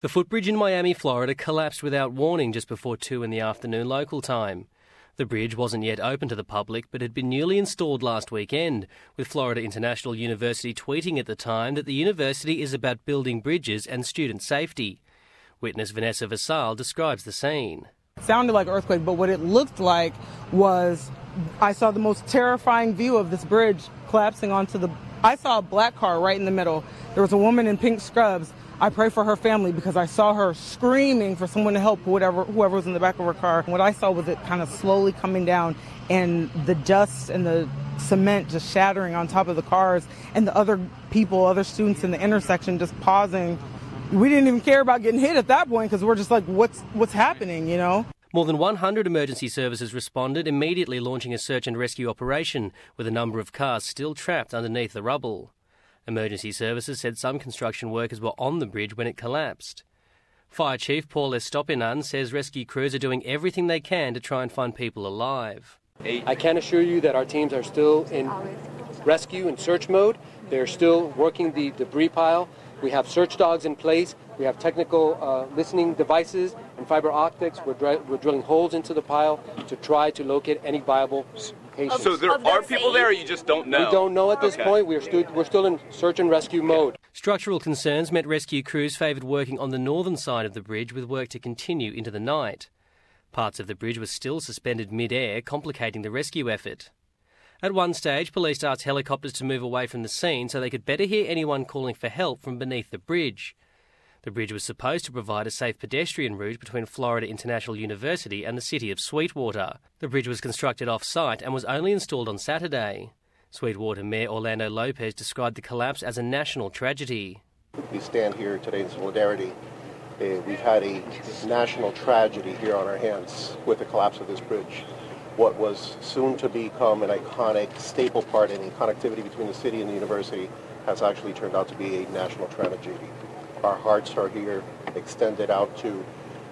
The footbridge in Miami, Florida collapsed without warning just before 2 in the afternoon local time. The bridge wasn't yet open to the public but had been newly installed last weekend, with Florida International University tweeting at the time that the university is about building bridges and student safety. Witness Vanessa Vassal describes the scene. It sounded like an earthquake, but what it looked like was I saw the most terrifying view of this bridge collapsing I saw a black car right in the middle. There was a woman in pink scrubs. I pray for her family because I saw her screaming for someone to help whoever was in the back of her car. What I saw was it kind of slowly coming down and the dust and the cement just shattering on top of the cars and the other students in the intersection just pausing. We didn't even care about getting hit at that point because we're just like, what's happening, you know? More than 100 emergency services responded, immediately launching a search and rescue operation with a number of cars still trapped underneath the rubble. Emergency services said some construction workers were on the bridge when it collapsed. Fire Chief Paul Estopinan says rescue crews are doing everything they can to try and find people alive. I can assure you that our teams are still in rescue and search mode. They're still working the debris pile. We have search dogs in place. We have technical listening devices and fiber optics. We're drilling holes into the pile to try to locate any viable patients. So there are people there, or you just don't know? We don't know at this point. We're still in search and rescue mode. Structural concerns meant rescue crews favoured working on the northern side of the bridge, with work to continue into the night. Parts of the bridge were still suspended mid-air, complicating the rescue effort. At one stage, police asked helicopters to move away from the scene so they could better hear anyone calling for help from beneath the bridge. The bridge was supposed to provide a safe pedestrian route between Florida International University and the city of Sweetwater. The bridge was constructed off-site and was only installed on Saturday. Sweetwater Mayor Orlando Lopez described the collapse as a national tragedy. We stand here today in solidarity. We've had a national tragedy here on our hands with the collapse of this bridge. What was soon to become an iconic staple part in the connectivity between the city and the university has actually turned out to be a national tragedy. Our hearts are here, extended out to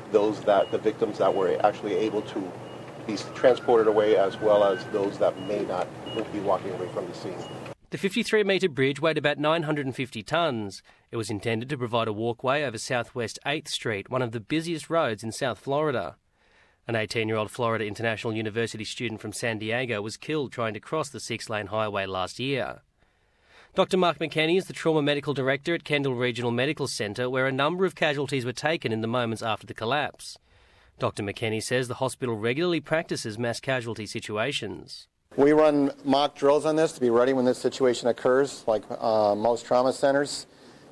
the victims that were actually able to be transported away, as well as those that may not be walking away from the scene. The 53-metre bridge weighed about 950 tonnes. It was intended to provide a walkway over Southwest 8th Street, one of the busiest roads in South Florida. An 18-year-old Florida International University student from San Diego was killed trying to cross the 6-lane highway last year. Dr. Mark McKenney is the Trauma Medical Director at Kendall Regional Medical Centre, where a number of casualties were taken in the moments after the collapse. Dr. McKenney says the hospital regularly practices mass casualty situations. We run mock drills on this to be ready when this situation occurs, like most trauma centers.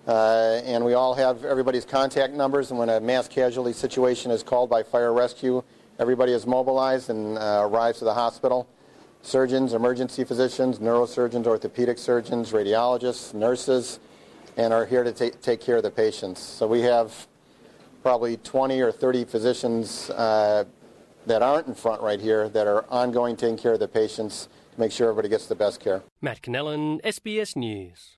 And we all have everybody's contact numbers, and when a mass casualty situation is called by fire rescue, everybody is mobilized and arrives to the hospital. Surgeons, emergency physicians, neurosurgeons, orthopedic surgeons, radiologists, nurses, and are here to take care of the patients. So we have probably 20 or 30 physicians that aren't in front right here that are ongoing taking care of the patients to make sure everybody gets the best care. Matt Cannellan, SBS News.